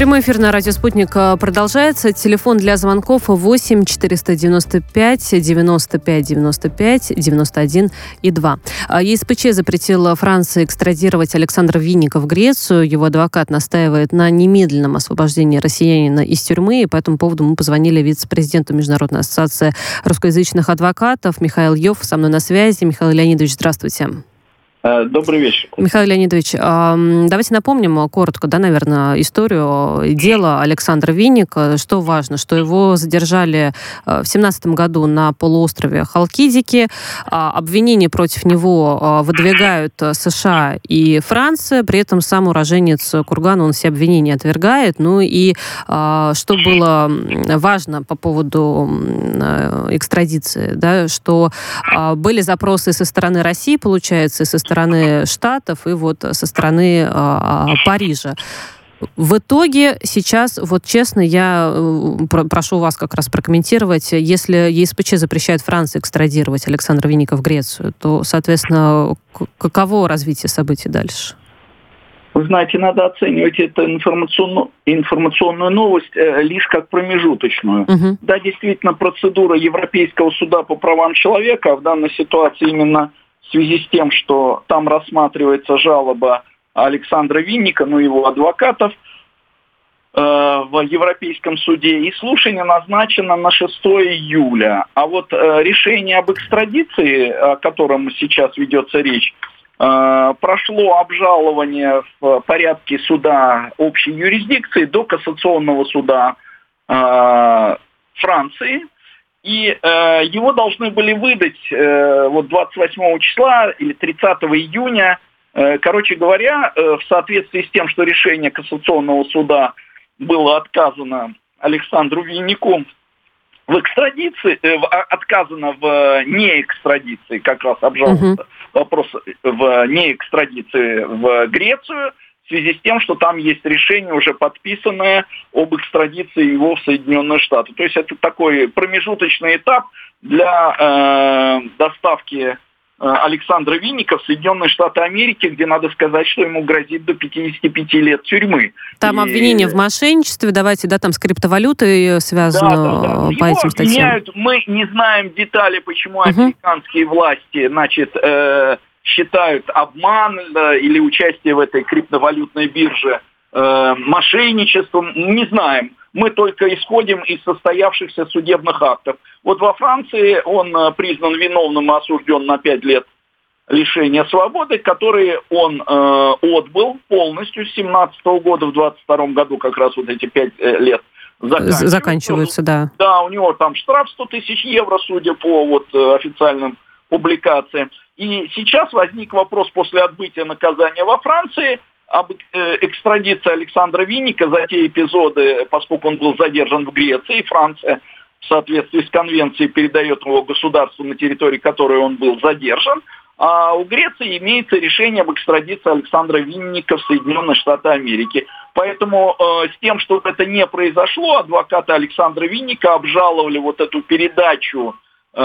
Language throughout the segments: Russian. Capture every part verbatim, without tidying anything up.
Прямой эфир на радио «Спутник» продолжается. Телефон для звонков восемь четыреста девяносто пять девяносто пять девяносто пять девяносто один и два. ЕСПЧ запретила Франции экстрадировать Александра Винника в Грецию. Его адвокат настаивает на немедленном освобождении россиянина из тюрьмы. И по этому поводу мы позвонили вице-президенту Международной ассоциации русскоязычных адвокатов Михаил Йов со мной на связи. Михаил Леонидович, здравствуйте. Добрый вечер. Михаил Леонидович, давайте напомним коротко, да, наверное, историю дела Александра Винника. Что важно, что его задержали в семнадцатом году на полуострове Халкидики. Обвинения против него выдвигают США и Франция. При этом сам уроженец Кургана, он все обвинения отвергает. Ну и что было важно по поводу экстрадиции, да, что были запросы со стороны России, получается, и со стороны стороны Штатов и вот со стороны э, Парижа. В итоге сейчас, вот честно, я э, прошу вас как раз прокомментировать, если ЕСПЧ запрещает Франции экстрадировать Александра Винника в Грецию, то, соответственно, каково развитие событий дальше? Вы знаете, надо оценивать эту информационную, информационную новость э, лишь как промежуточную. Угу. Да, действительно, процедура Европейского суда по правам человека в данной ситуации именно в связи с тем, что там рассматривается жалоба Александра Винника, ну, его адвокатов, э, в Европейском суде. И слушание назначено на шестое июля. А вот э, решение об экстрадиции, о котором сейчас ведется речь, э, прошло обжалование в порядке суда общей юрисдикции до кассационного суда э, Франции. И э, его должны были выдать э, вот двадцать восьмого числа или тридцатого июня. Э, короче говоря, э, в соответствии с тем, что решение Кассационного суда было отказано Александру Виннику в экстрадиции, э, в, отказано в неэкстрадиции, как раз обжаловался uh-huh. вопрос в неэкстрадиции в Грецию, в связи с тем, что там есть решение, уже подписанное об экстрадиции его в Соединенные Штаты. То есть это такой промежуточный этап для э, доставки э, Александра Винника в Соединенные Штаты Америки, где надо сказать, что ему грозит до пятидесяти пяти лет тюрьмы. Там И... обвинение в мошенничестве, давайте, да, там с криптовалютой связано да, да, да. по Его этим статьям. Обвиняют, мы не знаем детали, почему uh-huh. американские власти, значит, э, считают обман да, или участие в этой криптовалютной бирже э, мошенничеством, не знаем. Мы только исходим из состоявшихся судебных актов. Вот во Франции он э, признан виновным и осужден на пять лет лишения свободы, которые он э, отбыл полностью с семнадцатого года, в двадцать втором году как раз вот эти пять э, лет заканчиваются. заканчиваются, да. Да, у него там штраф сто тысяч евро, судя по вот, официальным публикациям. И сейчас возник вопрос после отбытия наказания во Франции об экстрадиции Александра Винника за те эпизоды, поскольку он был задержан в Греции. Франция в соответствии с конвенцией передает его государству, на территории которой он был задержан. А у Греции имеется решение об экстрадиции Александра Винника в Соединенные Штаты Америки. Поэтому э, с тем, что это не произошло, адвокаты Александра Винника обжаловали вот эту передачу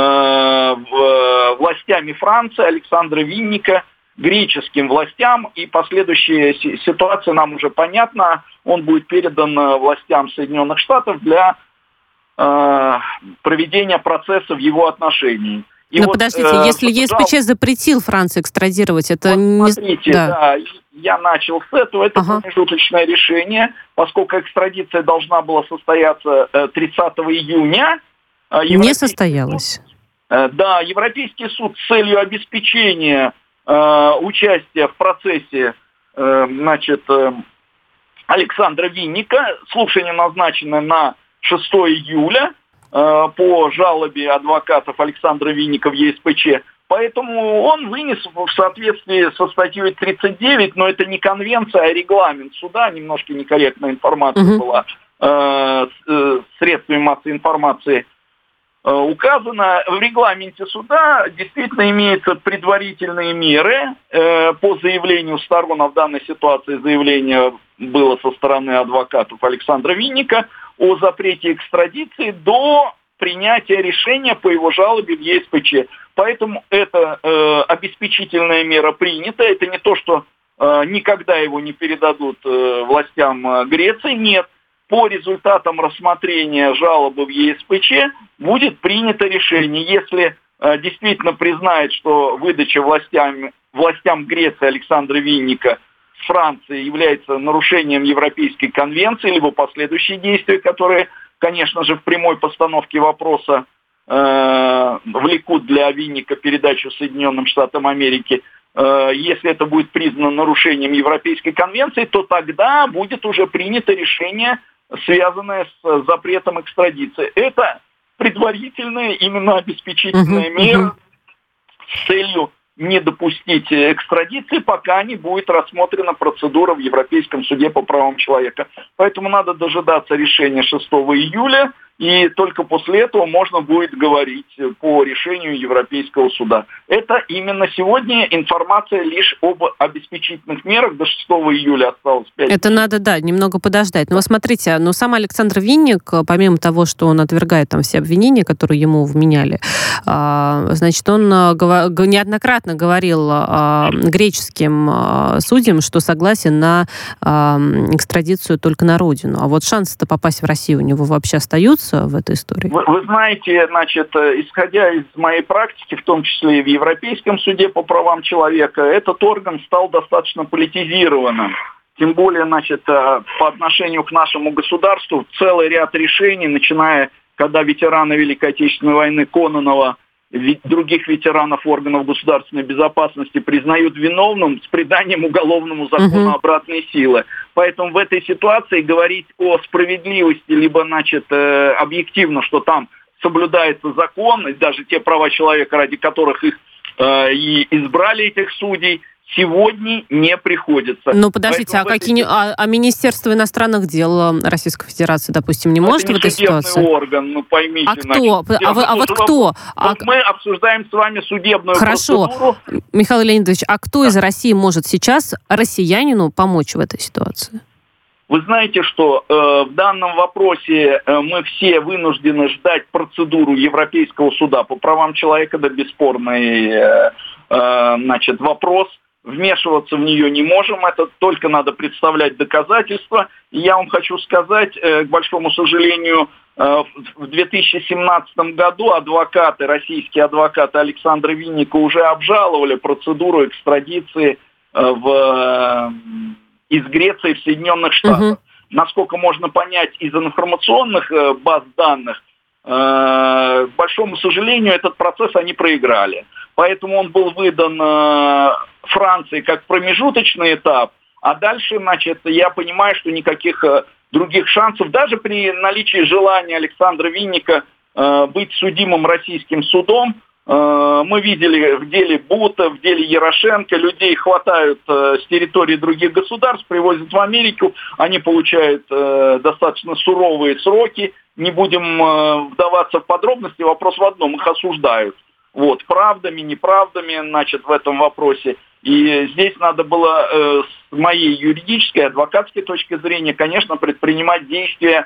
властями Франции Александра Винника греческим властям, и последующая ситуация нам уже понятна. Он будет передан властям Соединенных Штатов для э, проведения процесса в его отношении. И Но вот, подождите, э, если ЕСПЧ запретил Франции экстрадировать, это вот не... Смотрите, да. да, я начал с этого. Это ага. промежуточное решение, поскольку экстрадиция должна была состояться тридцатого июня. Не состоялось. Суд, да, Европейский суд с целью обеспечения э, участия в процессе э, значит, э, Александра Винника, слушание назначено на шестое июля э, по жалобе адвокатов Александра Винника в ЕСПЧ. Поэтому он вынес в соответствии со статьей тридцать девять, но это не конвенция, а регламент суда, немножко некорректная информация uh-huh. была э, э, средствами массовой информации э, указана. В регламенте суда действительно имеются предварительные меры э, по заявлению сторон, а в данной ситуации заявление было со стороны адвокатов Александра Винника о запрете экстрадиции до принятия решения по его жалобе в ЕСПЧ. Поэтому эта э, обеспечительная мера принята. Это не то, что никогда его не передадут властям Греции. Нет. По результатам рассмотрения жалобы в Е С П Ч будет принято решение. Если действительно признает, что выдача властям, властям Греции Александра Винника с Франции является нарушением Европейской конвенции, либо последующие действия, которые, конечно же, в прямой постановке вопроса э, влекут для Винника передачу Соединенным Штатам Америки, э, если это будет признано нарушением Европейской конвенции, то тогда будет уже принято решение, связанное с запретом экстрадиции. Это предварительная, именно обеспечительная uh-huh, мера uh-huh. с целью не допустить экстрадиции, пока не будет рассмотрена процедура в Европейском суде по правам человека. Поэтому надо дожидаться решения шестого июля, и только после этого можно будет говорить по решению Европейского суда. Это именно сегодня информация лишь об обеспечительных мерах. До шестого июля осталось пять. Это надо, да, немного подождать. Но вот смотрите, ну сам Александр Винник, помимо того, что он отвергает там все обвинения, которые ему вменяли, значит, он неоднократно говорил греческим судьям, что согласен на экстрадицию только на родину. А вот шансы-то попасть в Россию у него вообще остаются в этой истории? Вы, вы знаете, значит, исходя из моей практики, в том числе и в Европейском суде по правам человека, этот орган стал достаточно политизированным. Тем более, значит, по отношению к нашему государству целый ряд решений, начиная, когда ветераны Великой Отечественной войны Кононова, других ветеранов органов государственной безопасности признают виновным с приданием уголовному закону uh-huh. обратной силы. Поэтому в этой ситуации говорить о справедливости, либо, значит, э, объективно, что там соблюдается закон, и даже те права человека, ради которых их э, и избрали, этих судей, сегодня не приходится. Ну, подождите, а, какие, этой... а, а Министерство иностранных дел Российской Федерации, допустим, не может в этой ситуации? Это орган, ну поймите. А кто? Значит, а, вы, а вот кто? Вот а... мы обсуждаем с вами судебную Хорошо. процедуру. Михаил Леонидович, а кто да. из России может сейчас россиянину помочь в этой ситуации? Вы знаете, что э, в данном вопросе э, мы все вынуждены ждать процедуру Европейского суда по правам человека, да, бесспорный э, э, значит, вопрос. Вмешиваться в нее не можем, это только надо представлять доказательства. И я вам хочу сказать, э, к большому сожалению, э, в две тысячи семнадцатом году адвокаты, российские адвокаты Александра Винника уже обжаловали процедуру экстрадиции э, в... из Греции в Соединенных Штатах. Uh-huh. Насколько можно понять из информационных э, баз данных, э, к большому сожалению, этот процесс они проиграли. Поэтому он был выдан э, Франции как промежуточный этап, а дальше, значит, я понимаю, что никаких э, других шансов, даже при наличии желания Александра Винника э, быть судимым российским судом, мы видели в деле Бута, в деле Ярошенко, людей хватают э, с территории других государств, привозят в Америку, они получают э, достаточно суровые сроки. Не будем э, вдаваться в подробности, вопрос в одном, их осуждают. Вот, правдами, неправдами, значит, в этом вопросе. И здесь надо было э, с моей юридической, адвокатской точки зрения, конечно, предпринимать действия,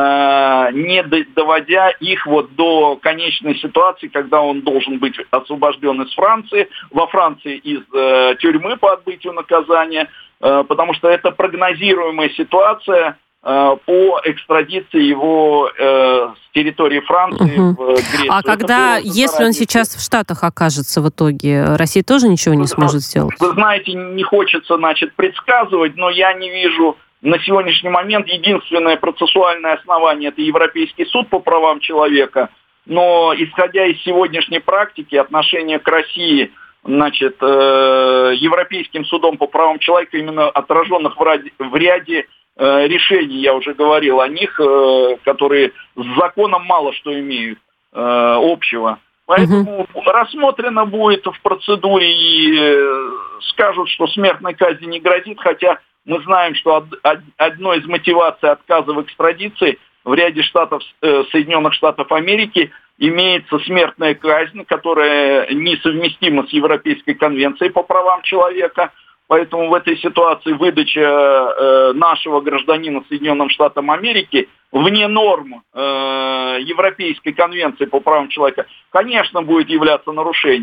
не доводя их вот до конечной ситуации, когда он должен быть освобожден из Франции, во Франции из э, тюрьмы по отбытию наказания, э, потому что это прогнозируемая ситуация э, по экстрадиции его э, с территории Франции угу. в Грецию. А когда, если он сейчас в Штатах окажется в итоге, Россия тоже ничего не сможет сделать? Вы знаете, не хочется, значит, предсказывать, но я не вижу... На сегодняшний момент единственное процессуальное основание – это Европейский суд по правам человека. Но, исходя из сегодняшней практики, отношение к России, значит, э, Европейским судом по правам человека, именно отраженных в ряде, в ряде э, решений, я уже говорил о них, э, которые с законом мало что имеют э, общего. Поэтому угу. рассмотрено будет в процедуре и э, скажут, что смертной казни не грозит, хотя... Мы знаем, что одной из мотиваций отказа в экстрадиции в ряде штатов Соединенных Штатов Америки имеется смертная казнь, которая несовместима с Европейской конвенцией по правам человека. Поэтому в этой ситуации выдача нашего гражданина Соединенным Штатам Америки вне норм Европейской конвенции по правам человека, конечно, будет являться нарушением.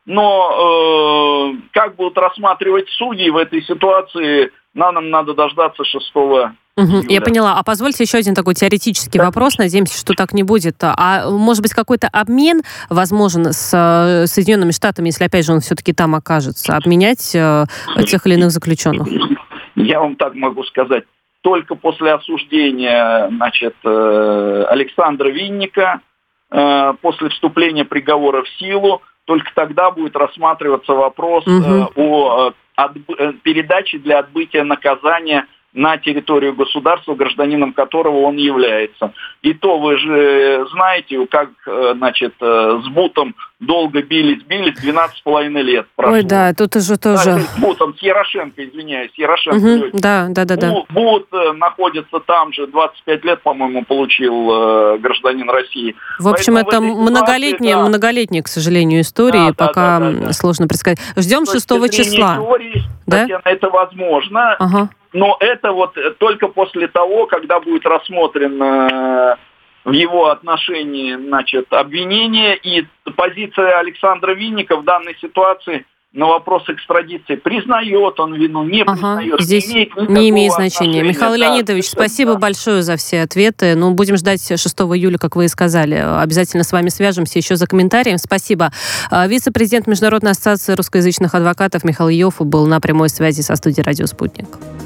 но э, как будут рассматривать судьи в этой ситуации, нам надо дождаться шестого Угу, я поняла. А позвольте еще один такой теоретический да. вопрос. Надеемся, что так не будет. А может быть, какой-то обмен возможен с Соединенными Штатами, если, опять же, он все-таки там окажется, обменять э, тех или иных заключенных? Я вам так могу сказать. Только после осуждения, значит, э, Александра Винника, э, после вступления приговора в силу, только тогда будет рассматриваться вопрос угу. э, о отб- передаче для отбытия наказания на территорию государства, гражданином которого он является. И то вы же знаете, как, значит, с Бутом долго бились-бились, двенадцать с половиной лет прошло. Ой, да, тут уже тоже... Да, с Бутом, с Ярошенко, извиняюсь, Ярошенко. Угу, да, да, да, да. Бут находится там же, двадцать пять лет, по-моему, получил э, гражданин России. В общем, Поэтому это многолетняя, да. многолетняя, к сожалению, история, да, пока да, да, да. сложно предсказать. Ждем шестого числа. Теории, да? Татьяна, это возможно. Ага. Но это вот только после того, когда будет рассмотрен э, в его отношении, значит, обвинение, и позиция Александра Винника в данной ситуации на вопрос экстрадиции, признает он вину, не признает. Ага, здесь не, не имеет значения. Михаил да, Леонидович, да, спасибо да. большое за все ответы. Ну, будем ждать шестого июля, как вы и сказали. Обязательно с вами свяжемся еще за комментарием. Спасибо. Вице-президент Международной ассоциации русскоязычных адвокатов Михаил Йоффе был на прямой связи со студией «Радио Спутник».